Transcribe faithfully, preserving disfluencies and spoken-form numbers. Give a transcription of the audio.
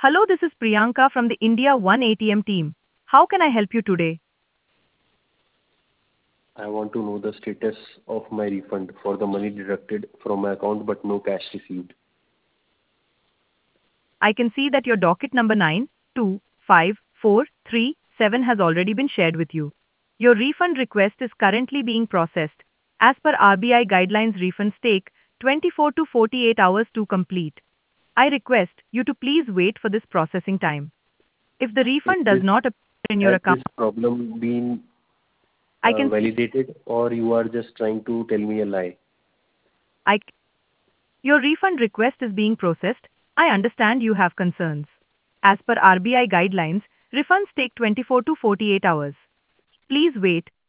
Hello, this is Priyanka from the India One A T M team. How can I help you today? I want to know the status of my refund for the money deducted from my account but no cash received. I can see that your docket number nine two five four three seven has already been shared with you. Your refund request is currently being processed. As per R B I guidelines, refunds take twenty-four to forty-eight hours to complete. I request you to please wait for this processing time. If the Is refund does this not appear in your has account, this problem been I uh, can validated or you are just trying to tell me a lie? I Your refund request is being processed. I understand you have concerns. As per R B I guidelines, refunds take twenty-four to forty-eight hours. Please wait